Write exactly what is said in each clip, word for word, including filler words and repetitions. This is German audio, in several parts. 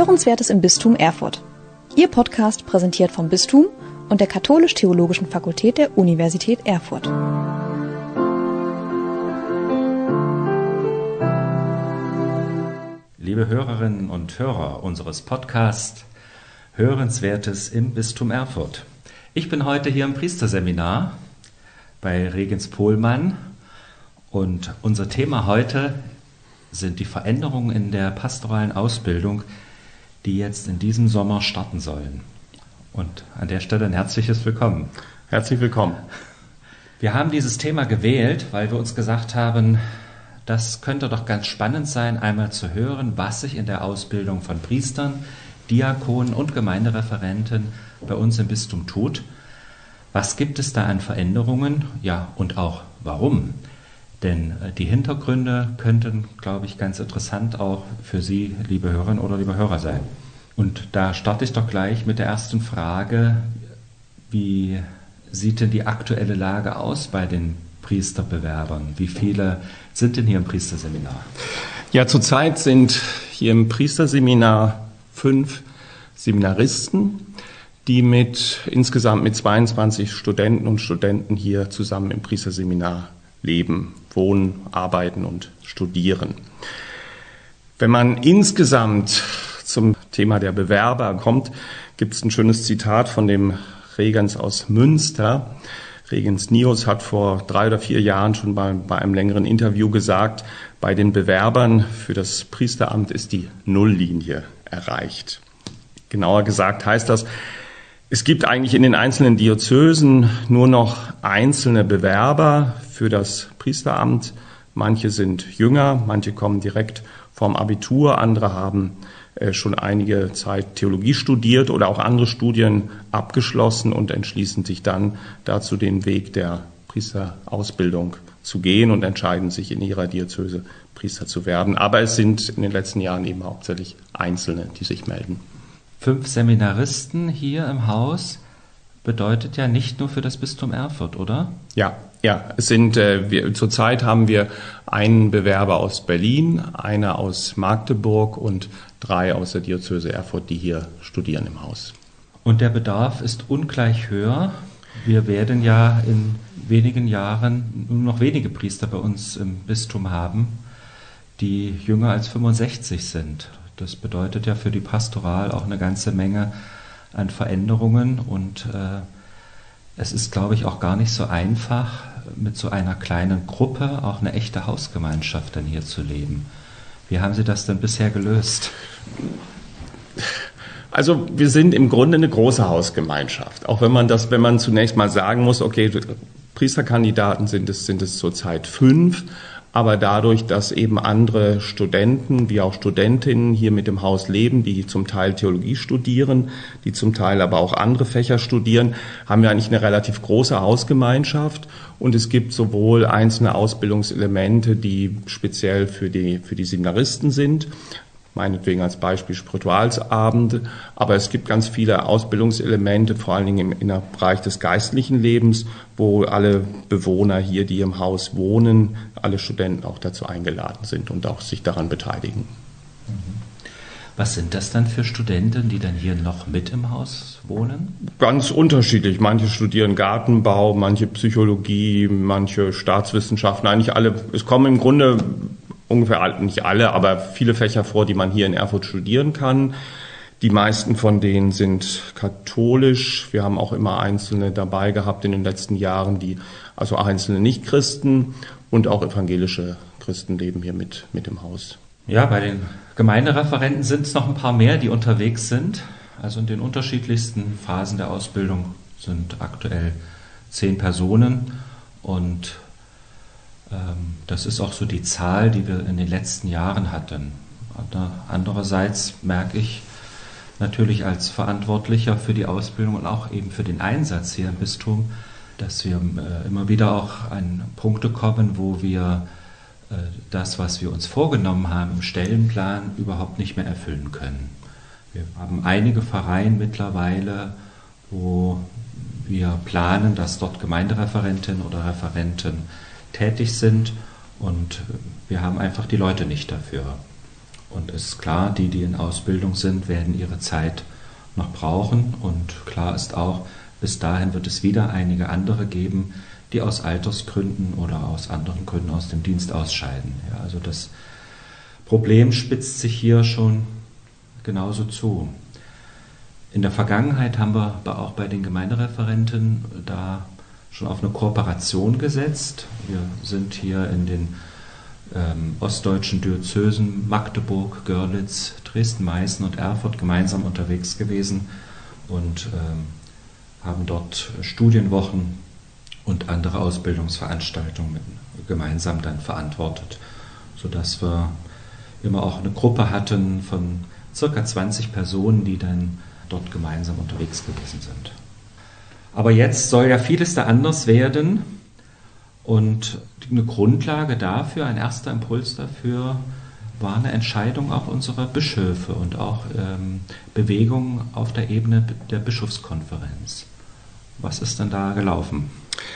Hörenswertes im Bistum Erfurt. Ihr Podcast präsentiert vom Bistum und der Katholisch-Theologischen Fakultät der Universität Erfurt. Liebe Hörerinnen und Hörer unseres Podcasts Hörenswertes im Bistum Erfurt. Ich bin heute hier im Priesterseminar bei Regens Pohlmann und unser Thema heute sind die Veränderungen in der pastoralen Ausbildung, die jetzt in diesem Sommer starten sollen. Und an der Stelle ein herzliches Willkommen. Herzlich willkommen. Wir haben dieses Thema gewählt, weil wir uns gesagt haben, das könnte doch ganz spannend sein, einmal zu hören, was sich in der Ausbildung von Priestern, Diakonen und Gemeindereferenten bei uns im Bistum tut. Was gibt es da an Veränderungen? Ja, und auch warum? Denn die Hintergründe könnten, glaube ich, ganz interessant auch für Sie, liebe Hörerinnen oder liebe Hörer, sein. Und da starte ich doch gleich mit der ersten Frage. Wie sieht denn die aktuelle Lage aus bei den Priesterbewerbern? Wie viele sind denn hier im Priesterseminar? Ja, zurzeit sind hier im Priesterseminar fünf Seminaristen, die mit insgesamt mit zweiundzwanzig Studenten und Studenten hier zusammen im Priesterseminar leben, wohnen, arbeiten und studieren. Wenn man insgesamt zum Thema der Bewerber kommt, gibt es ein schönes Zitat von dem Regens aus Münster. Regens Nius hat vor drei oder vier Jahren schon bei, bei einem längeren Interview gesagt, bei den Bewerbern für das Priesteramt ist die Nulllinie erreicht. Genauer gesagt heißt das, es gibt eigentlich in den einzelnen Diözesen nur noch einzelne Bewerber für das Priesteramt. Manche sind jünger, manche kommen direkt vom Abitur, andere haben schon einige Zeit Theologie studiert oder auch andere Studien abgeschlossen und entschließen sich dann dazu, den Weg der Priesterausbildung zu gehen und entscheiden sich in ihrer Diözese Priester zu werden. Aber es sind in den letzten Jahren eben hauptsächlich Einzelne, die sich melden. Fünf Seminaristen hier im Haus bedeutet ja nicht nur für das Bistum Erfurt, oder? Ja, ja. Es sind äh, wir, zurzeit haben wir einen Bewerber aus Berlin, einer aus Magdeburg und drei aus der Diözese Erfurt, die hier studieren im Haus. Und der Bedarf ist ungleich höher. Wir werden ja in wenigen Jahren nur noch wenige Priester bei uns im Bistum haben, die jünger als fünfundsechzig sind. Das bedeutet ja für die Pastoral auch eine ganze Menge an Veränderungen und äh, es ist, glaube ich, auch gar nicht so einfach, mit so einer kleinen Gruppe auch eine echte Hausgemeinschaft dann hier zu leben. Wie haben Sie das denn bisher gelöst? Also wir sind im Grunde eine große Hausgemeinschaft, auch wenn man das, wenn man zunächst mal sagen muss, okay, Priesterkandidaten sind es, sind es zurzeit fünf. Aber dadurch, dass eben andere Studenten wie auch Studentinnen hier mit dem Haus leben, die zum Teil Theologie studieren, die zum Teil aber auch andere Fächer studieren, haben wir eigentlich eine relativ große Hausgemeinschaft. Und es gibt sowohl einzelne Ausbildungselemente, die speziell für die, für die Seminaristen sind, meinetwegen als Beispiel Spiritualsabende, aber es gibt ganz viele Ausbildungselemente, vor allen Dingen im, im Bereich des geistlichen Lebens, wo alle Bewohner hier, die im Haus wohnen, alle Studenten auch dazu eingeladen sind und auch sich daran beteiligen. Was sind das dann für Studenten, die dann hier noch mit im Haus wohnen? Ganz unterschiedlich. Manche studieren Gartenbau, manche Psychologie, manche Staatswissenschaften, eigentlich alle. Es kommen im Grunde ungefähr, nicht alle, aber viele Fächer vor, die man hier in Erfurt studieren kann. Die meisten von denen sind katholisch. Wir haben auch immer Einzelne dabei gehabt in den letzten Jahren, die, also einzelne Nichtchristen und auch evangelische Christen leben hier mit, mit im Haus. Ja, bei den Gemeindereferenten sind es noch ein paar mehr, die unterwegs sind. Also in den unterschiedlichsten Phasen der Ausbildung sind aktuell zehn Personen und das ist auch so die Zahl, die wir in den letzten Jahren hatten. Andererseits merke ich natürlich als Verantwortlicher für die Ausbildung und auch eben für den Einsatz hier im Bistum, dass wir immer wieder auch an Punkte kommen, wo wir das, was wir uns vorgenommen haben im Stellenplan, überhaupt nicht mehr erfüllen können. Wir haben einige Pfarreien mittlerweile, wo wir planen, dass dort Gemeindereferentinnen oder Referenten tätig sind und wir haben einfach die Leute nicht dafür. Und es ist klar, die, die in Ausbildung sind, werden ihre Zeit noch brauchen. Und klar ist auch, bis dahin wird es wieder einige andere geben, die aus Altersgründen oder aus anderen Gründen aus dem Dienst ausscheiden. Ja, also das Problem spitzt sich hier schon genauso zu. In der Vergangenheit haben wir auch bei den Gemeindereferenten da schon auf eine Kooperation gesetzt. Wir sind hier in den ähm, ostdeutschen Diözesen Magdeburg, Görlitz, Dresden, Meißen und Erfurt gemeinsam unterwegs gewesen und ähm, haben dort Studienwochen und andere Ausbildungsveranstaltungen gemeinsam dann verantwortet, sodass wir immer auch eine Gruppe hatten von circa zwanzig Personen, die dann dort gemeinsam unterwegs gewesen sind. Aber jetzt soll ja vieles da anders werden und eine Grundlage dafür, ein erster Impuls dafür, war eine Entscheidung auch unserer Bischöfe und auch ähm, Bewegungen auf der Ebene der Bischofskonferenz. Was ist denn da gelaufen?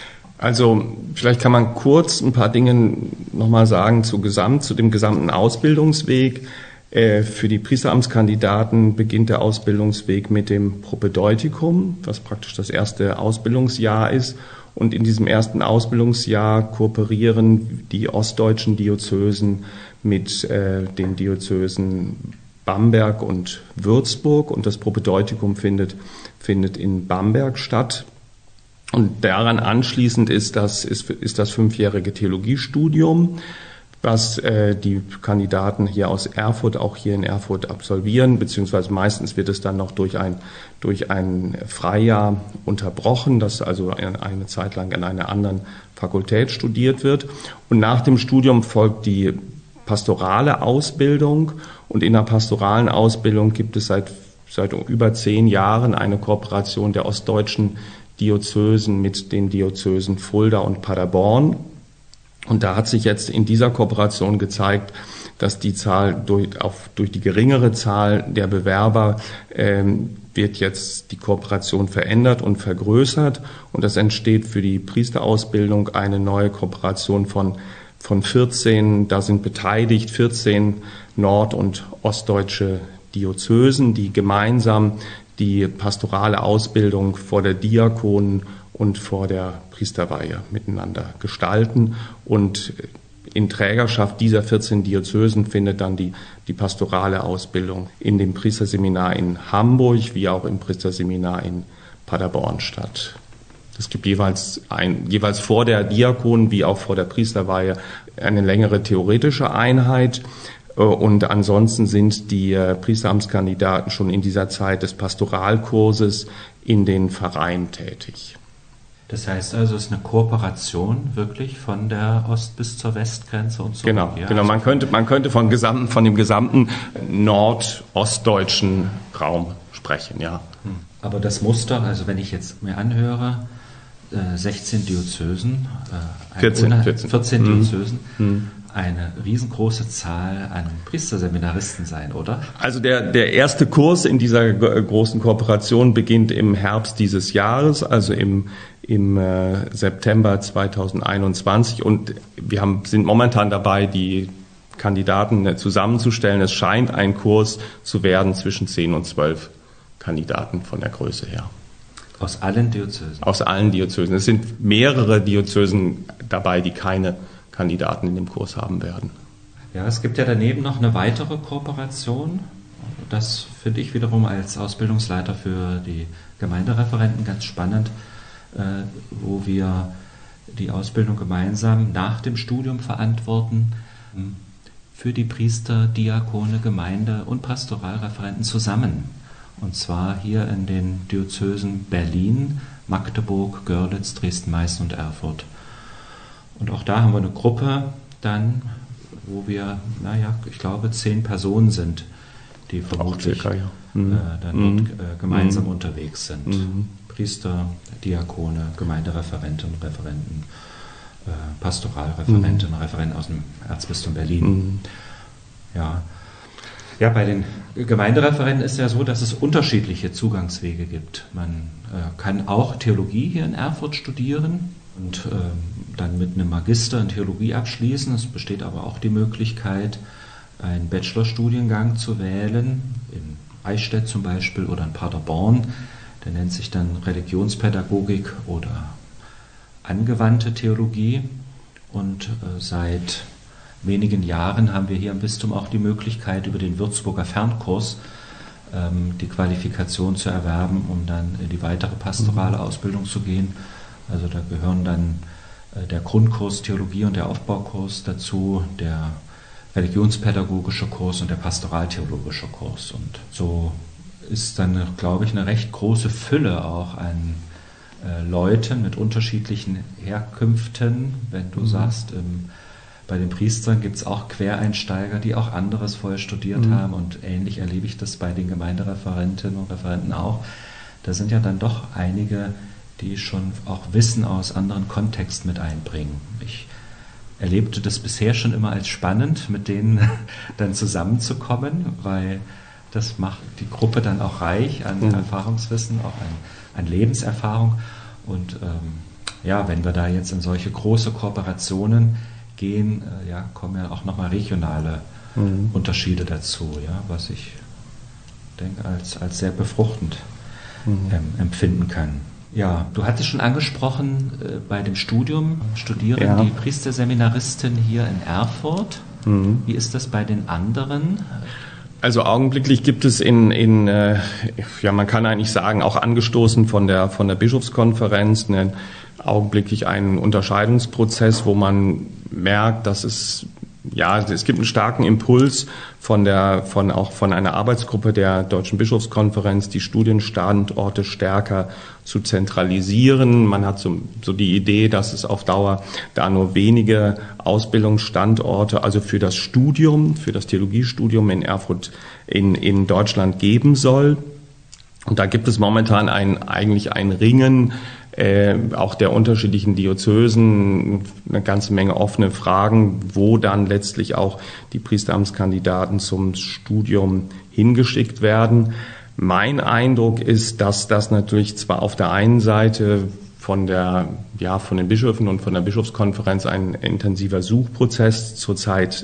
Also vielleicht kann man kurz ein paar Dinge nochmal sagen zu, Gesamt, zu dem gesamten Ausbildungsweg. Für die Priesteramtskandidaten beginnt der Ausbildungsweg mit dem Propedeutikum, was praktisch das erste Ausbildungsjahr ist. Und in diesem ersten Ausbildungsjahr kooperieren die ostdeutschen Diözesen mit äh, den Diözesen Bamberg und Würzburg. Und das Propedeutikum findet, findet in Bamberg statt. Und daran anschließend ist das, ist, ist das fünfjährige Theologiestudium, was äh, die Kandidaten hier aus Erfurt auch hier in Erfurt absolvieren, beziehungsweise meistens wird es dann noch durch ein, durch ein Freijahr unterbrochen, das also eine Zeit lang an einer anderen Fakultät studiert wird. Und nach dem Studium folgt die pastorale Ausbildung und in der pastoralen Ausbildung gibt es seit, seit über zehn Jahren eine Kooperation der ostdeutschen Diözesen mit den Diözesen Fulda und Paderborn. Und da hat sich jetzt in dieser Kooperation gezeigt, dass die Zahl durch, auf, durch die geringere Zahl der Bewerber ähm, wird jetzt die Kooperation verändert und vergrößert. Und es entsteht für die Priesterausbildung eine neue Kooperation von, von vierzehn, da sind beteiligt vierzehn nord- und ostdeutsche Diözesen, die gemeinsam die pastorale Ausbildung vor der Diakonen- und vor der Priesterweihe miteinander gestalten. Und in Trägerschaft dieser vierzehn Diözesen findet dann die, die pastorale Ausbildung in dem Priesterseminar in Hamburg wie auch im Priesterseminar in Paderborn statt. Es gibt jeweils, ein, jeweils vor der Diakonen- wie auch vor der Priesterweihe eine längere theoretische Einheit. Und ansonsten sind die Priesteramtskandidaten schon in dieser Zeit des Pastoralkurses in den Pfarreien tätig. Das heißt also, es ist eine Kooperation wirklich von der Ost- bis zur Westgrenze und so. Genau, ja, genau. Man könnte, man könnte von, gesamten, von dem gesamten nordostdeutschen Raum sprechen, ja. Aber das Muster, also wenn ich jetzt mir anhöre, sechzehn Diözesen, äh, vierzehn, Una- vierzehn. vierzehn Mhm. Diözesen, Mhm. eine riesengroße Zahl an Priesterseminaristen sein, oder? Also der, der erste Kurs in dieser großen Kooperation beginnt im Herbst dieses Jahres, also im, im äh, September zweitausendeinundzwanzig. Und wir haben, sind momentan dabei, die Kandidaten zusammenzustellen. Es scheint ein Kurs zu werden zwischen zehn und zwölf Kandidaten von der Größe her. Aus allen Diözesen? Aus allen Diözesen. Es sind mehrere Diözesen dabei, die keine Kandidaten in dem Kurs haben werden. Ja, es gibt ja daneben noch eine weitere Kooperation. Das finde ich wiederum als Ausbildungsleiter für die Gemeindereferenten ganz spannend, äh, wo wir die Ausbildung gemeinsam nach dem Studium verantworten für die Priester, Diakone, Gemeinde- und Pastoralreferenten zusammen. Und zwar hier in den Diözesen Berlin, Magdeburg, Görlitz, Dresden, Meißen und Erfurt. Und auch da haben wir eine Gruppe dann, wo wir, naja, ich glaube, zehn Personen sind, die vermutlich circa, ja. mhm. äh, dann mhm. dort äh, gemeinsam mhm. unterwegs sind. Mhm. Priester, Diakone, Gemeindereferenten, Referenten, äh, Pastoralreferenten, mhm. Referenten aus dem Erzbistum Berlin. Mhm. Ja. Ja, bei den Gemeindereferenten ist ja so, dass es unterschiedliche Zugangswege gibt. Man äh, kann auch Theologie hier in Erfurt studieren und äh, dann mit einem Magister in Theologie abschließen. Es besteht aber auch die Möglichkeit, einen Bachelorstudiengang zu wählen, in Eichstätt zum Beispiel oder in Paderborn. Der nennt sich dann Religionspädagogik oder angewandte Theologie. Und äh, seit wenigen Jahren haben wir hier im Bistum auch die Möglichkeit, über den Würzburger Fernkurs ähm, die Qualifikation zu erwerben, um dann in die weitere pastorale Ausbildung zu gehen. Also da gehören dann äh, der Grundkurs Theologie und der Aufbaukurs dazu, der religionspädagogische Kurs und der pastoraltheologische Kurs. Und so ist dann, glaube ich, eine recht große Fülle auch an äh, Leuten mit unterschiedlichen Herkünften. Wenn du mhm. sagst, ähm, bei den Priestern gibt es auch Quereinsteiger, die auch anderes vorher studiert mhm. haben, und ähnlich erlebe ich das bei den Gemeindereferentinnen und Referenten auch. Da sind ja dann doch einige, die schon auch Wissen aus anderen Kontexten mit einbringen. Ich erlebte das bisher schon immer als spannend, mit denen dann zusammenzukommen, weil das macht die Gruppe dann auch reich an mhm. Erfahrungswissen, auch an, an Lebenserfahrung. Und ähm, ja, wenn wir da jetzt in solche große Kooperationen gehen, äh, ja, kommen ja auch nochmal regionale mhm. Unterschiede dazu, ja, was ich denke, als, als sehr befruchtend mhm. ähm, empfinden kann. Ja, du hattest schon angesprochen, äh, bei dem Studium studieren ja. die Priesterseminaristen hier in Erfurt. Mhm. Wie ist das bei den anderen? Also augenblicklich gibt es in, in äh, ja, man kann eigentlich sagen, auch angestoßen von der, von der Bischofskonferenz, ne, augenblicklich einen Unterscheidungsprozess, wo man merkt, dass es, ja, es gibt einen starken Impuls von der, von auch von einer Arbeitsgruppe der Deutschen Bischofskonferenz, die Studienstandorte stärker zu zentralisieren. Man hat so, so die Idee, dass es auf Dauer da nur wenige Ausbildungsstandorte, also für das Studium, für das Theologiestudium in Erfurt in, in Deutschland geben soll. Und da gibt es momentan ein, eigentlich ein Ringen, Äh, auch der unterschiedlichen Diözesen, eine ganze Menge offene Fragen, wo dann letztlich auch die Priesteramtskandidaten zum Studium hingeschickt werden. Mein Eindruck ist, dass das natürlich zwar auf der einen Seite von der, ja, von den Bischöfen und von der Bischofskonferenz ein intensiver Suchprozess zurzeit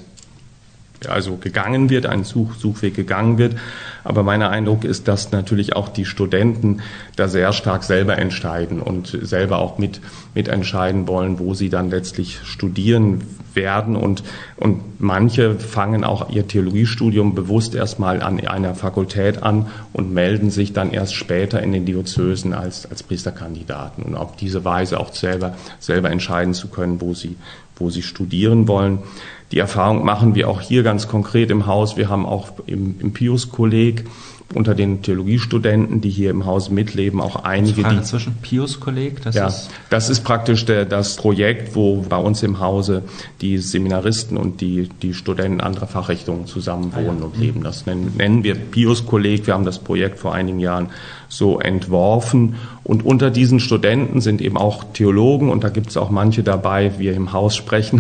also gegangen wird, ein Such, Suchweg gegangen wird. Aber mein Eindruck ist, dass natürlich auch die Studenten da sehr stark selber entscheiden und selber auch mit, mitentscheiden wollen, wo sie dann letztlich studieren werden. Und, und manche fangen auch ihr Theologiestudium bewusst erstmal an einer Fakultät an und melden sich dann erst später in den Diözesen als, als Priesterkandidaten. Und auf diese Weise auch selber, selber entscheiden zu können, wo sie, wo sie studieren wollen. Die Erfahrung machen wir auch hier ganz konkret im Haus. Wir haben auch im, im Pius-Kolleg unter den Theologiestudenten, die hier im Haus mitleben, auch einige. Frage die zwischen Pius-Kolleg, das ja, ist das ist praktisch der, das Projekt, wo bei uns im Hause die Seminaristen und die, die Studenten anderer Fachrichtungen zusammen wohnen ah, ja. und leben. Das nennen, nennen wir Pius-Kolleg. Wir haben das Projekt vor einigen Jahren so entworfen. Und unter diesen Studenten sind eben auch Theologen, und da gibt es auch manche dabei, wir im Haus sprechen.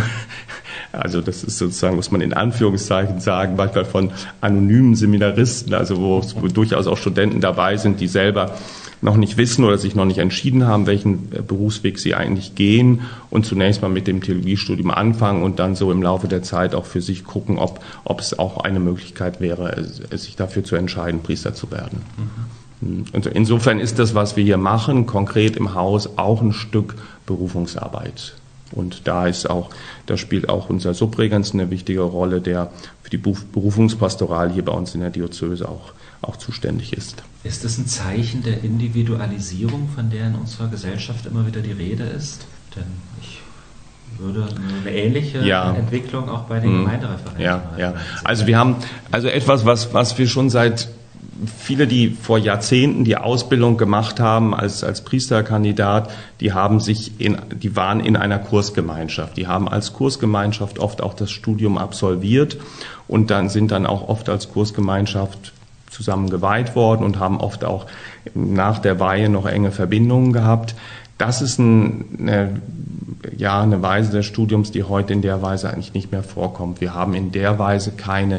Also das ist sozusagen, muss man in Anführungszeichen sagen, manchmal von anonymen Seminaristen, also wo, wo durchaus auch Studenten dabei sind, die selber noch nicht wissen oder sich noch nicht entschieden haben, welchen Berufsweg sie eigentlich gehen, und zunächst mal mit dem Theologiestudium anfangen und dann so im Laufe der Zeit auch für sich gucken, ob, ob es auch eine Möglichkeit wäre, sich dafür zu entscheiden, Priester zu werden. Mhm. Und insofern ist das, was wir hier machen, konkret im Haus auch ein Stück Berufungsarbeit. Und da ist auch, da spielt auch unser Subregens eine wichtige Rolle, der für die Berufungspastoral hier bei uns in der Diözese auch, auch zuständig ist. Ist das ein Zeichen der Individualisierung, von der in unserer Gesellschaft immer wieder die Rede ist? Denn ich würde eine ähnliche ja. Entwicklung auch bei den hm. Gemeindereferenten ja, ja. Also wir haben also etwas, was, was wir schon seit viele, die vor Jahrzehnten die Ausbildung gemacht haben als, als Priesterkandidat, die haben sich in, die waren in einer Kursgemeinschaft. Die haben als Kursgemeinschaft oft auch das Studium absolviert und dann sind dann auch oft als Kursgemeinschaft zusammen geweiht worden und haben oft auch nach der Weihe noch enge Verbindungen gehabt. Das ist ein, eine, ja, eine Weise des Studiums, die heute in der Weise eigentlich nicht mehr vorkommt. Wir haben in der Weise keine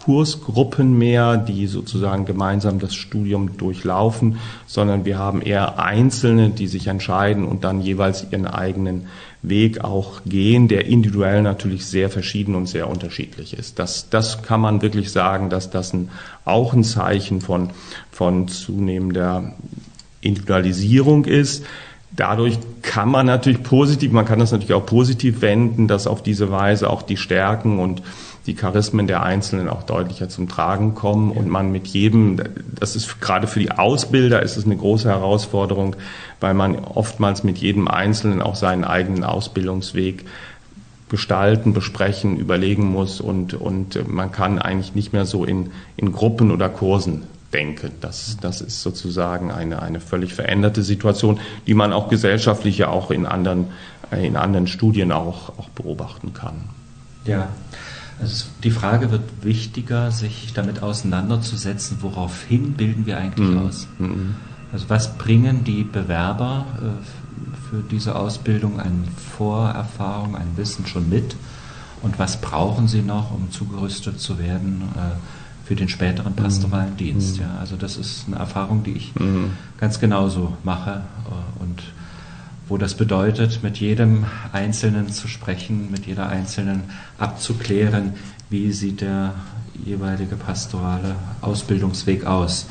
Kursgruppen mehr, die sozusagen gemeinsam das Studium durchlaufen, sondern wir haben eher Einzelne, die sich entscheiden und dann jeweils ihren eigenen Weg auch gehen, der individuell natürlich sehr verschieden und sehr unterschiedlich ist. Das, das kann man wirklich sagen, dass das ein, auch ein Zeichen von, von zunehmender Individualisierung ist. Dadurch kann man natürlich positiv, man kann das natürlich auch positiv wenden, dass auf diese Weise auch die Stärken und die Charismen der Einzelnen auch deutlicher zum Tragen kommen und man mit jedem, das ist gerade für die Ausbilder ist es eine große Herausforderung, weil man oftmals mit jedem Einzelnen auch seinen eigenen Ausbildungsweg gestalten, besprechen, überlegen muss und, und man kann eigentlich nicht mehr so in, in Gruppen oder Kursen denken. Das, das ist sozusagen eine, eine völlig veränderte Situation, die man auch gesellschaftlich ja auch in anderen, in anderen Studien auch, auch beobachten kann. Ja. Also die Frage wird wichtiger, sich damit auseinanderzusetzen, woraufhin bilden wir eigentlich mhm. aus. Also was bringen die Bewerber äh, für diese Ausbildung an Vorerfahrung, an Wissen schon mit und was brauchen sie noch, um zugerüstet zu werden äh, für den späteren pastoralen mhm. Dienst. Ja, also das ist eine Erfahrung, die ich mhm. ganz genauso mache äh, und wo das bedeutet, mit jedem Einzelnen zu sprechen, mit jeder Einzelnen abzuklären, wie sieht der jeweilige pastorale Ausbildungsweg aus.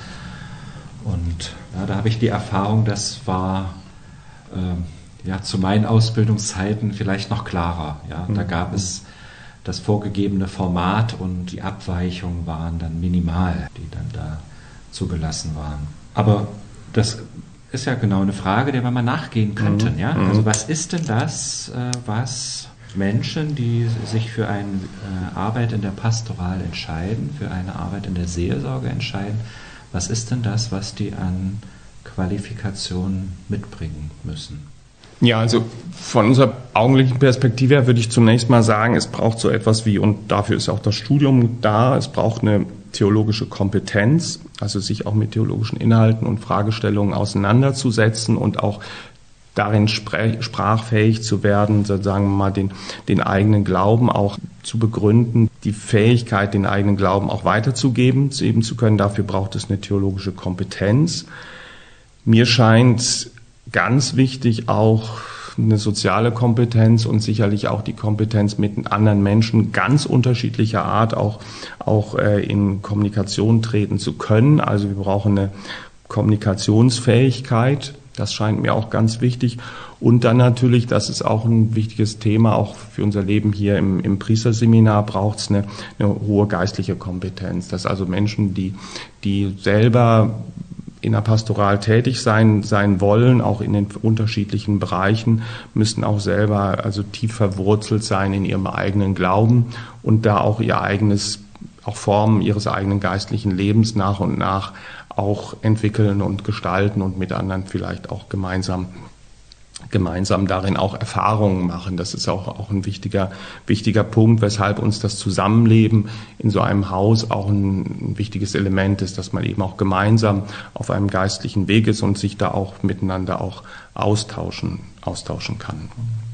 Und ja, da habe ich die Erfahrung, das war äh, ja, zu meinen Ausbildungszeiten vielleicht noch klarer. Ja. Da gab es das vorgegebene Format und die Abweichungen waren dann minimal, die dann da zugelassen waren. Aber das ist ja genau eine Frage, der wir mal nachgehen könnten. Ja? Also was ist denn das, was Menschen, die sich für eine Arbeit in der Pastoral entscheiden, für eine Arbeit in der Seelsorge entscheiden, was ist denn das, was die an Qualifikationen mitbringen müssen? Ja, also von unserer augenblicklichen Perspektive her würde ich zunächst mal sagen, es braucht so etwas wie, und dafür ist auch das Studium da, es braucht eine theologische Kompetenz, also sich auch mit theologischen Inhalten und Fragestellungen auseinanderzusetzen und auch darin sprachfähig zu werden, sozusagen mal den, den eigenen Glauben auch zu begründen, die Fähigkeit, den eigenen Glauben auch weiterzugeben, eben zu können. Dafür braucht es eine theologische Kompetenz. Mir scheint ganz wichtig auch eine soziale Kompetenz und sicherlich auch die Kompetenz, mit anderen Menschen ganz unterschiedlicher Art auch, auch äh, in Kommunikation treten zu können. Also wir brauchen eine Kommunikationsfähigkeit. Das scheint mir auch ganz wichtig. Und dann natürlich, das ist auch ein wichtiges Thema, auch für unser Leben hier im, im Priesterseminar, braucht es eine, eine hohe geistliche Kompetenz. Das also Menschen, die, die selber in der Pastoral tätig sein, sein wollen, auch in den unterschiedlichen Bereichen, müssten auch selber also tief verwurzelt sein in ihrem eigenen Glauben und da auch ihr eigenes, auch Formen ihres eigenen geistlichen Lebens nach und nach auch entwickeln und gestalten und mit anderen vielleicht auch gemeinsam gemeinsam darin auch Erfahrungen machen. Das ist auch, auch ein wichtiger, wichtiger Punkt, weshalb uns das Zusammenleben in so einem Haus auch ein, ein wichtiges Element ist, dass man eben auch gemeinsam auf einem geistlichen Weg ist und sich da auch miteinander auch austauschen, austauschen kann.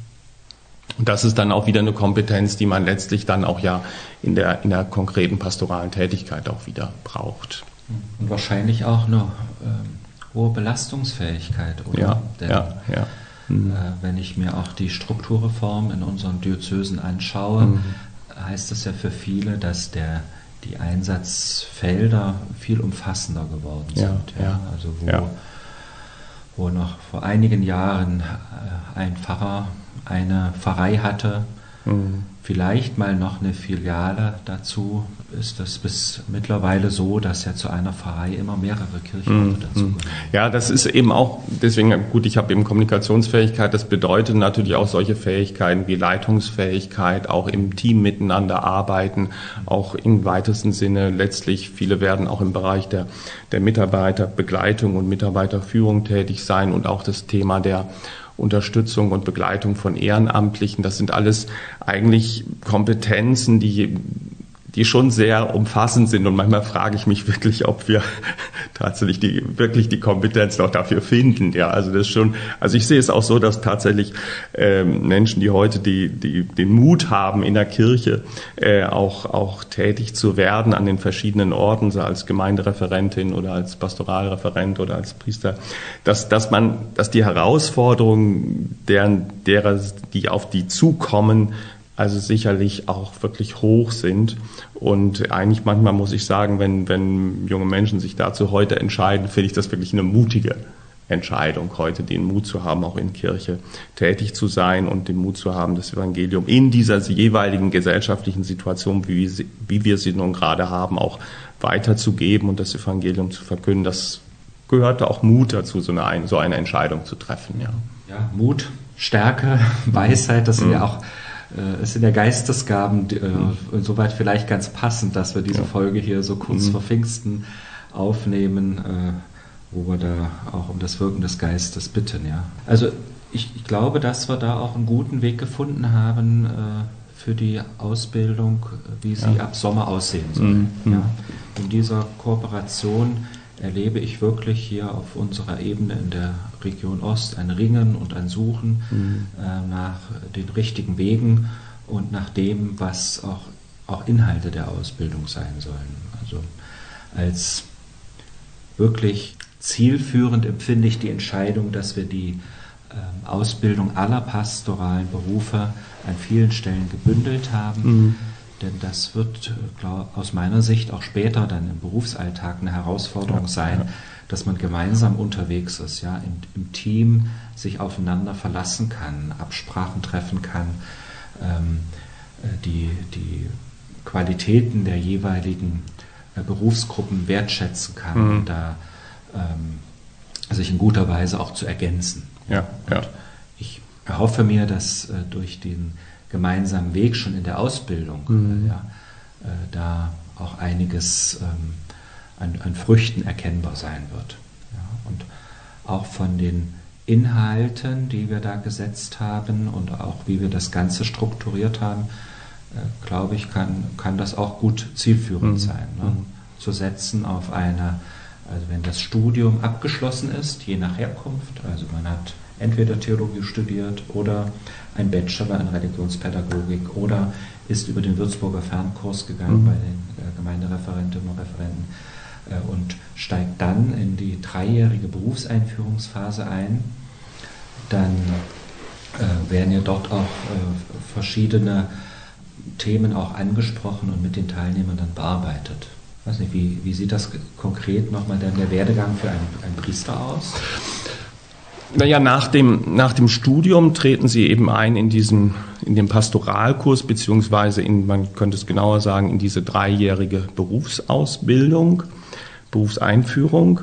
Und das ist dann auch wieder eine Kompetenz, die man letztlich dann auch ja in der, in der konkreten pastoralen Tätigkeit auch wieder braucht. Und wahrscheinlich auch eine ähm, hohe Belastungsfähigkeit, oder? Ja, Denn, ja, ja. Mhm. Äh, wenn ich mir auch die Strukturreform in unseren Diözesen anschaue, mhm. heißt es ja für viele, dass der, die Einsatzfelder viel umfassender geworden sind. Ja, ja. Also wo, ja. wo noch vor einigen Jahren äh, ein Pfarrer eine Pfarrei hatte, mhm. vielleicht mal noch eine Filiale dazu, ist das bis mittlerweile so, dass ja zu einer Pfarrei immer mehrere Kirchenorte dazu gehören. Ja, das ist eben auch, deswegen, gut, ich habe eben Kommunikationsfähigkeit, das bedeutet natürlich auch solche Fähigkeiten wie Leitungsfähigkeit, auch im Team miteinander arbeiten, auch im weitesten Sinne letztlich, viele werden auch im Bereich der, der Mitarbeiterbegleitung und Mitarbeiterführung tätig sein und auch das Thema der Unterstützung und Begleitung von Ehrenamtlichen, das sind alles eigentlich Kompetenzen, die, die schon sehr umfassend sind. Und manchmal frage ich mich wirklich, ob wir tatsächlich die, wirklich die Kompetenz noch dafür finden. Ja, also das ist schon, also ich sehe es auch so, dass tatsächlich äh, Menschen, die heute die, die, den Mut haben, in der Kirche äh, auch, auch tätig zu werden an den verschiedenen Orten, so als Gemeindereferentin oder als Pastoralreferent oder als Priester, dass, dass man, dass die Herausforderungen, deren, derer, die auf die zukommen, also sicherlich auch wirklich hoch sind. Und eigentlich manchmal muss ich sagen, wenn, wenn junge Menschen sich dazu heute entscheiden, finde ich das wirklich eine mutige Entscheidung, heute den Mut zu haben, auch in Kirche tätig zu sein und den Mut zu haben, das Evangelium in dieser jeweiligen gesellschaftlichen Situation, wie, sie, wie wir sie nun gerade haben, auch weiterzugeben und das Evangelium zu verkünden. Das gehörte auch Mut dazu, so eine, so eine Entscheidung zu treffen. Ja, ja, Mut, Stärke, Weisheit, das sind mhm. ja auch äh, es sind ja Geistesgaben, äh, mhm. insoweit vielleicht ganz passend, dass wir diese ja. Folge hier so kurz mhm. vor Pfingsten aufnehmen, äh, wo wir da auch um das Wirken des Geistes bitten. Ja. Also ich, ich glaube, dass wir da auch einen guten Weg gefunden haben äh, für die Ausbildung, wie sie ja. ab Sommer aussehen soll. Mhm. Ja. In dieser Kooperation erlebe ich wirklich hier auf unserer Ebene in der Region Ost ein Ringen und ein Suchen mhm. äh, nach den richtigen Wegen und nach dem, was auch, auch Inhalte der Ausbildung sein sollen. Also als wirklich zielführend empfinde ich die Entscheidung, dass wir die äh, Ausbildung aller pastoralen Berufe an vielen Stellen gebündelt haben. Mhm. Denn das wird glaub, aus meiner Sicht auch später dann im Berufsalltag eine Herausforderung ja, sein, ja. dass man gemeinsam unterwegs ist, ja, im, im Team sich aufeinander verlassen kann, Absprachen treffen kann, ähm, die, die Qualitäten der jeweiligen äh, Berufsgruppen wertschätzen kann mhm. und da ähm, sich in guter Weise auch zu ergänzen. Ja, ja. Ich erhoffe mir, dass äh, durch den gemeinsamen Weg schon in der Ausbildung, mhm. ja, äh, da auch einiges ähm, an, an Früchten erkennbar sein wird. Ja, und auch von den Inhalten, die wir da gesetzt haben und auch wie wir das Ganze strukturiert haben, äh, glaube ich, kann, kann das auch gut zielführend mhm. sein. Ne? Mhm. Zu setzen auf eine, also wenn das Studium abgeschlossen ist, je nach Herkunft, also man hat entweder Theologie studiert oder ein Bachelor in Religionspädagogik oder ist über den Würzburger Fernkurs gegangen mhm. bei den äh, Gemeindereferentinnen und Referenten äh, und steigt dann in die dreijährige Berufseinführungsphase ein, dann äh, werden ja dort auch äh, verschiedene Themen auch angesprochen und mit den Teilnehmern dann bearbeitet. Ich weiß nicht, wie, wie sieht das konkret nochmal dann der Werdegang für einen, einen Priester aus? Naja, nach dem, nach dem Studium treten Sie eben ein in diesen, in den Pastoralkurs, beziehungsweise in, man könnte es genauer sagen, in diese dreijährige Berufsausbildung, Berufseinführung.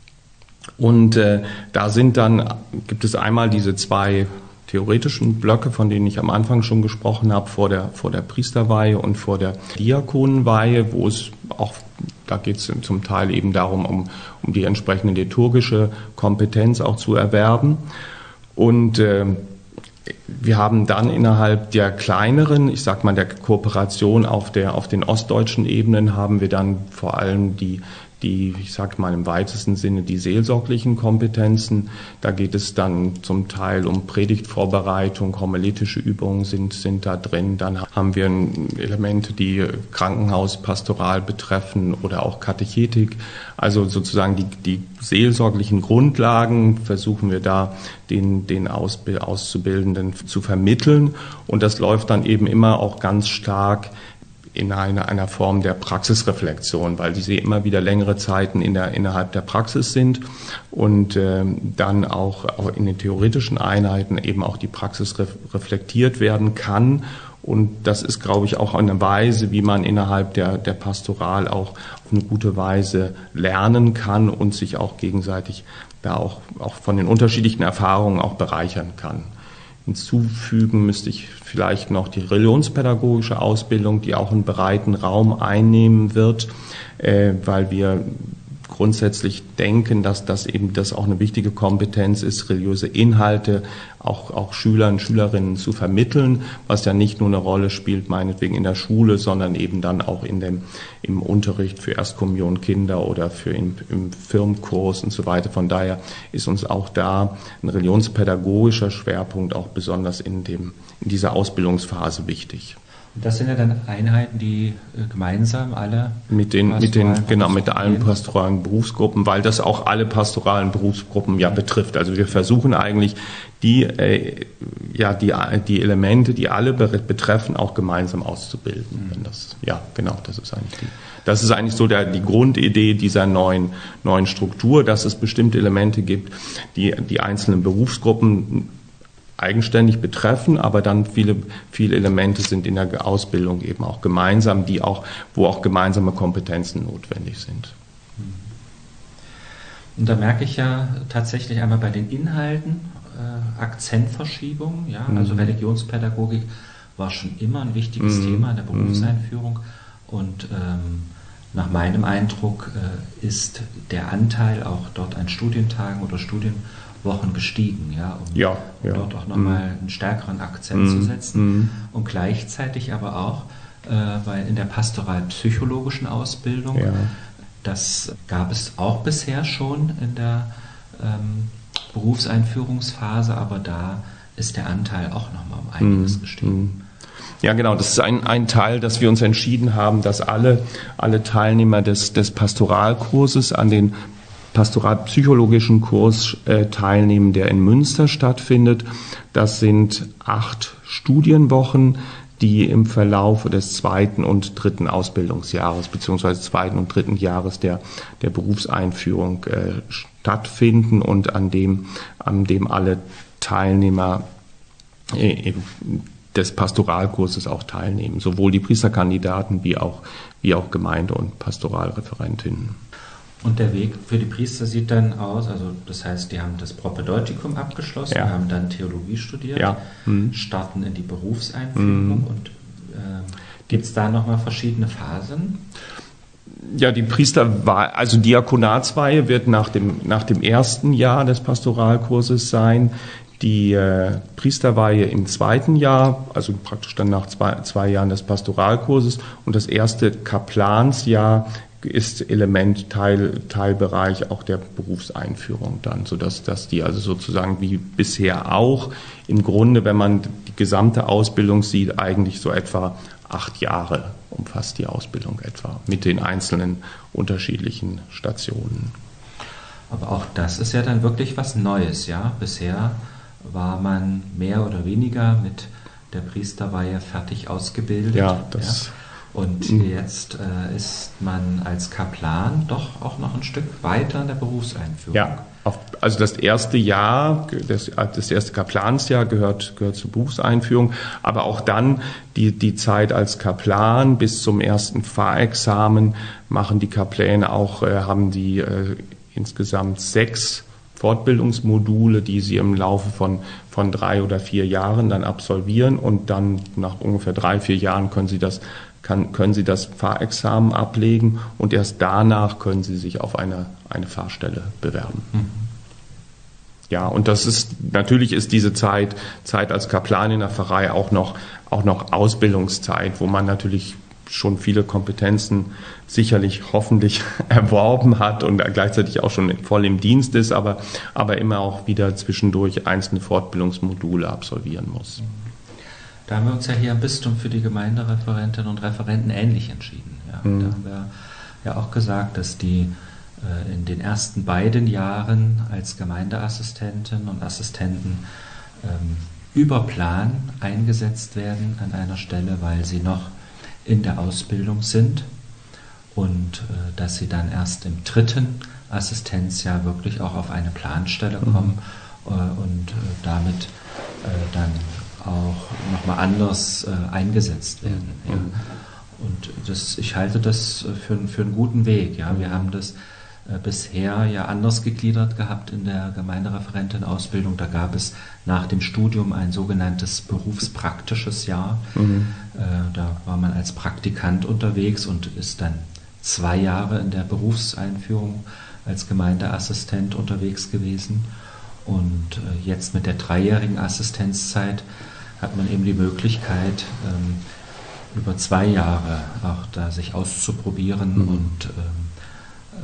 Und äh, da sind dann, gibt es einmal diese zwei theoretischen Blöcke, von denen ich am Anfang schon gesprochen habe, vor der, vor der Priesterweihe und vor der Diakonenweihe, wo es auch, da geht es zum Teil eben darum, um, um die entsprechende liturgische Kompetenz auch zu erwerben. Und äh, wir haben dann innerhalb der kleineren, ich sag mal der Kooperation auf der, auf den ostdeutschen Ebenen, haben wir dann vor allem die die, ich sag mal im weitesten Sinne, die seelsorglichen Kompetenzen. Da geht es dann zum Teil um Predigtvorbereitung, homiletische Übungen sind, sind da drin. Dann haben wir Elemente, die Krankenhauspastoral betreffen oder auch Katechetik. Also sozusagen die, die seelsorglichen Grundlagen versuchen wir da den, den Auszubildenden zu vermitteln. Und das läuft dann eben immer auch ganz stark in einer, einer Form der Praxisreflexion, weil diese immer wieder längere Zeiten in der, innerhalb der Praxis sind und äh, dann auch, auch in den theoretischen Einheiten eben auch die Praxis ref, reflektiert werden kann. Und das ist, glaube ich, auch eine Weise, wie man innerhalb der, der Pastoral auch auf eine gute Weise lernen kann und sich auch gegenseitig da auch, auch von den unterschiedlichen Erfahrungen auch bereichern kann. Hinzufügen müsste ich vielleicht noch die religionspädagogische Ausbildung, die auch einen breiten Raum einnehmen wird, äh, weil wir grundsätzlich denken, dass das eben das auch eine wichtige Kompetenz ist, religiöse Inhalte auch, auch Schülern, Schülerinnen zu vermitteln, was ja nicht nur eine Rolle spielt, meinetwegen in der Schule, sondern eben dann auch in dem, im Unterricht für Erstkommunionkinder oder für im, im Firmenkurs und so weiter. Von daher ist uns auch da ein religionspädagogischer Schwerpunkt auch besonders in dem, in dieser Ausbildungsphase wichtig. Das sind ja dann Einheiten, die äh, gemeinsam alle mit den, mit den, genau, mit allen pastoralen Berufsgruppen, weil das auch alle pastoralen Berufsgruppen ja betrifft. Also wir versuchen eigentlich die, äh, ja, die, die Elemente, die alle betreffen, auch gemeinsam auszubilden. Mhm. Wenn das, ja, genau, das ist eigentlich die, das ist eigentlich so der, die Grundidee dieser neuen, neuen Struktur, dass es bestimmte Elemente gibt, die, die einzelnen Berufsgruppen eigenständig betreffen, aber dann viele, viele Elemente sind in der Ausbildung eben auch gemeinsam, die auch, wo auch gemeinsame Kompetenzen notwendig sind. Und da merke ich ja tatsächlich einmal bei den Inhalten äh, Akzentverschiebung, ja, also mhm. Religionspädagogik war schon immer ein wichtiges mhm. Thema in der Berufseinführung und ähm, nach meinem Eindruck äh, ist der Anteil auch dort an Studientagen oder Studienwochen gestiegen, ja, um, ja, um ja. dort auch nochmal mm. einen stärkeren Akzent mm. zu setzen mm. und gleichzeitig aber auch, äh, weil in der pastoralpsychologischen Ausbildung, ja. das gab es auch bisher schon in der ähm, Berufseinführungsphase, aber da ist der Anteil auch nochmal um einiges mm. gestiegen. Ja, genau. Das ist ein, ein Teil, dass wir uns entschieden haben, dass alle, alle Teilnehmer des, des Pastoralkurses an den pastoralpsychologischen Kurs äh, teilnehmen, der in Münster stattfindet. Das sind acht Studienwochen, die im Verlauf des zweiten und dritten Ausbildungsjahres beziehungsweise zweiten und dritten Jahres der, der Berufseinführung äh, stattfinden und an dem, an dem alle Teilnehmer äh, des Pastoralkurses auch teilnehmen, sowohl die Priesterkandidaten wie auch, wie auch Gemeinde- und Pastoralreferentinnen. Und der Weg für die Priester sieht dann aus, also das heißt, die haben das Propedeutikum abgeschlossen, ja. haben dann Theologie studiert, ja. mhm. starten in die Berufseinführung mhm. und äh, gibt es da nochmal verschiedene Phasen? Ja, die Priesterweihe, also Diakonatsweihe wird nach dem, nach dem ersten Jahr des Pastoralkurses sein. Die äh, Priesterweihe im zweiten Jahr, also praktisch dann nach zwei, zwei Jahren des Pastoralkurses, und das erste Kaplansjahr ist Element, Teil, Teilbereich auch der Berufseinführung dann, sodass dass die also sozusagen wie bisher auch im Grunde, wenn man die gesamte Ausbildung sieht, eigentlich so etwa acht Jahre umfasst die Ausbildung etwa mit den einzelnen unterschiedlichen Stationen. Aber auch das ist ja dann wirklich was Neues, ja? Bisher war man mehr oder weniger mit der Priesterweihe fertig ausgebildet. Ja, das. Ja? Und mhm. jetzt äh, ist man als Kaplan doch auch noch ein Stück weiter in der Berufseinführung. Ja, auf, also das erste Jahr, das, das erste Kaplansjahr gehört, gehört zur Berufseinführung, aber auch dann die, die Zeit als Kaplan bis zum ersten Pfarrexamen machen die Kapläne auch, äh, haben die äh, insgesamt sechs Fortbildungsmodule, die sie im Laufe von, von drei oder vier Jahren dann absolvieren, und dann nach ungefähr drei, vier Jahren können sie das, kann, können sie das Pfarrexamen ablegen, und erst danach können sie sich auf eine, eine Pfarrstelle bewerben. Mhm. Ja, und das ist, natürlich ist diese Zeit, Zeit als Kaplan in der Pfarrei auch noch, auch noch Ausbildungszeit, wo man natürlich schon viele Kompetenzen sicherlich hoffentlich erworben hat und gleichzeitig auch schon voll im Dienst ist, aber, aber immer auch wieder zwischendurch einzelne Fortbildungsmodule absolvieren muss. Da haben wir uns ja hier am Bistum für die Gemeindereferentinnen und Referenten ähnlich entschieden. Ja. Mhm. Da haben wir ja auch gesagt, dass die äh, in den ersten beiden Jahren als Gemeindeassistentinnen und Assistenten ähm, über Plan eingesetzt werden an einer Stelle, weil sie noch in der Ausbildung sind, und äh, dass sie dann erst im dritten Assistenzjahr wirklich auch auf eine Planstelle kommen mhm. äh, und äh, damit äh, dann auch nochmal anders äh, eingesetzt werden. Mhm. Ja. Und das, ich halte das für, für einen guten Weg. Ja. Wir haben das äh, bisher ja anders gegliedert gehabt in der Gemeindereferentenausbildung. Da gab es nach dem Studium ein sogenanntes berufspraktisches Jahr. Mhm. Äh, da war man als Praktikant unterwegs und ist dann zwei Jahre in der Berufseinführung als Gemeindeassistent unterwegs gewesen. Und äh, jetzt mit der dreijährigen Assistenzzeit hat man eben die Möglichkeit, ähm, über zwei Jahre auch da sich auszuprobieren mhm. und ähm,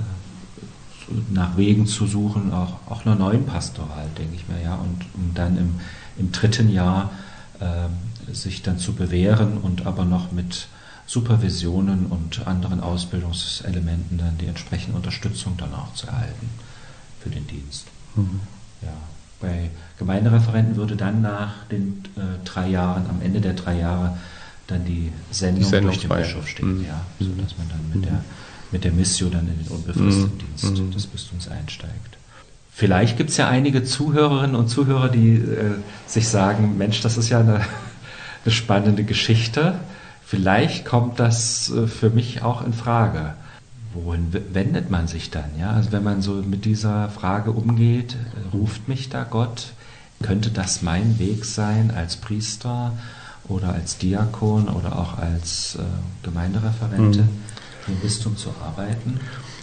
äh, nach Wegen zu suchen, auch, auch einer neuen Pastoral, denke ich mir, ja, und um dann im, im dritten Jahr äh, sich dann zu bewähren und aber noch mit Supervisionen und anderen Ausbildungselementen dann die entsprechende Unterstützung dann auch zu erhalten für den Dienst. Mhm. Ja, bei Gemeindereferenten würde dann nach den äh, drei Jahren, am Ende der drei Jahre, dann die Sendung, die Sendung durch den Bischof stehen, mhm. ja, sodass man dann mit, mhm. der, mit der Missio dann in den unbefristeten mhm. Dienst mhm. des Bistums einsteigt. Vielleicht gibt es ja einige Zuhörerinnen und Zuhörer, die äh, sich sagen, Mensch, das ist ja eine, eine spannende Geschichte. Vielleicht kommt das äh, für mich auch in Frage. Wohin wendet man sich dann? Ja? Also wenn man so mit dieser Frage umgeht, äh, ruft mich da Gott? Könnte das mein Weg sein als Priester oder als Diakon oder auch als äh, Gemeindereferente mhm. im Bistum zu arbeiten?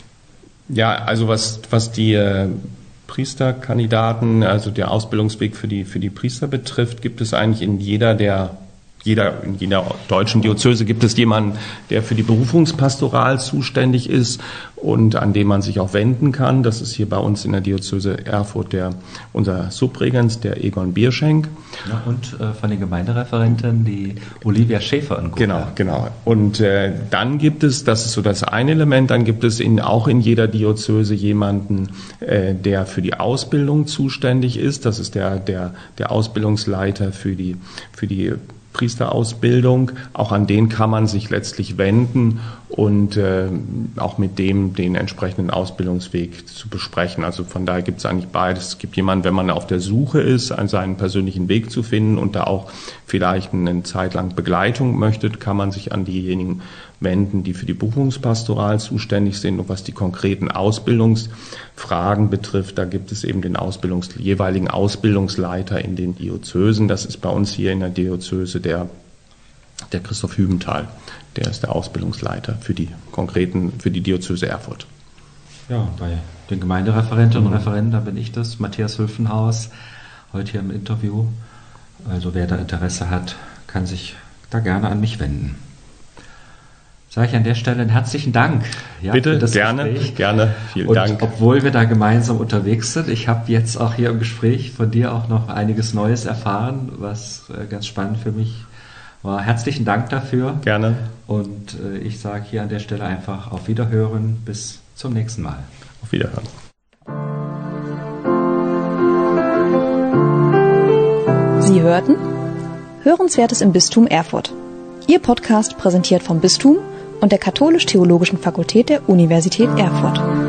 Ja, also was, was die äh, Priesterkandidaten, also der Ausbildungsweg für die, für die Priester betrifft, gibt es eigentlich in jeder der Jeder, in jeder deutschen Diözese gibt es jemanden, der für die Berufungspastoral zuständig ist und an den man sich auch wenden kann. Das ist hier bei uns in der Diözese Erfurt der, unser Subregens, der Egon Bierschenk. Ja, und äh, von den Gemeindereferenten die Olivia Schäfer in Gotha. Genau, genau. Und äh, dann gibt es, das ist so das eine Element, dann gibt es in, auch in jeder Diözese jemanden, äh, der für die Ausbildung zuständig ist. Das ist der, der, der Ausbildungsleiter für die, für die Priesterausbildung, auch an den kann man sich letztlich wenden und äh, auch mit dem den entsprechenden Ausbildungsweg zu besprechen. Also von daher gibt es eigentlich beides. Es gibt jemanden, wenn man auf der Suche ist, an seinen persönlichen Weg zu finden und da auch vielleicht eine Zeit lang Begleitung möchte, kann man sich an diejenigen wenden, die für die Berufungspastoral zuständig sind. Und was die konkreten Ausbildungsfragen betrifft, da gibt es eben den Ausbildungs- jeweiligen Ausbildungsleiter in den Diözesen. Das ist bei uns hier in der Diözese der, der Christoph Hübenthal. Der ist der Ausbildungsleiter für die konkreten, für die Diözese Erfurt. Ja, und bei den Gemeindereferenten und Referenten, da bin ich das, Matthias Hülfenhaus, heute hier im Interview. Also wer da Interesse hat, kann sich da gerne an mich wenden. Sage ich an der Stelle einen herzlichen Dank. Ja, bitte, für das gerne, Gespräch. gerne, vielen und Dank. Obwohl wir da gemeinsam unterwegs sind, ich habe jetzt auch hier im Gespräch von dir auch noch einiges Neues erfahren, was äh, ganz spannend für mich war. Herzlichen Dank dafür. Gerne. Und äh, ich sage hier an der Stelle einfach auf Wiederhören, bis zum nächsten Mal. Auf Wiederhören. Sie hörten Hörenswertes im Bistum Erfurt. Ihr Podcast präsentiert vom Bistum und der Katholisch-Theologischen Fakultät der Universität Erfurt.